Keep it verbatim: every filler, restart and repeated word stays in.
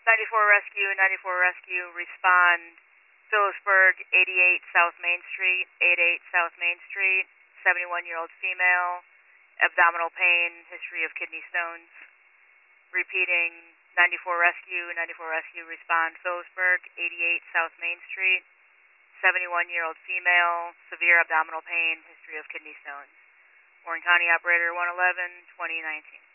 ninety-four Rescue, ninety-four Rescue, respond. Phillipsburg, eighty-eight South Main Street, eighty-eight South Main Street, seventy-one-year-old female, abdominal pain, history of kidney stones. Repeating, ninety-four Rescue, ninety-four Rescue, respond. Phillipsburg, eighty-eight South Main Street, seventy-one-year-old female, severe abdominal pain, history of kidney stones. Warren County Operator one eleven, twenty nineteen.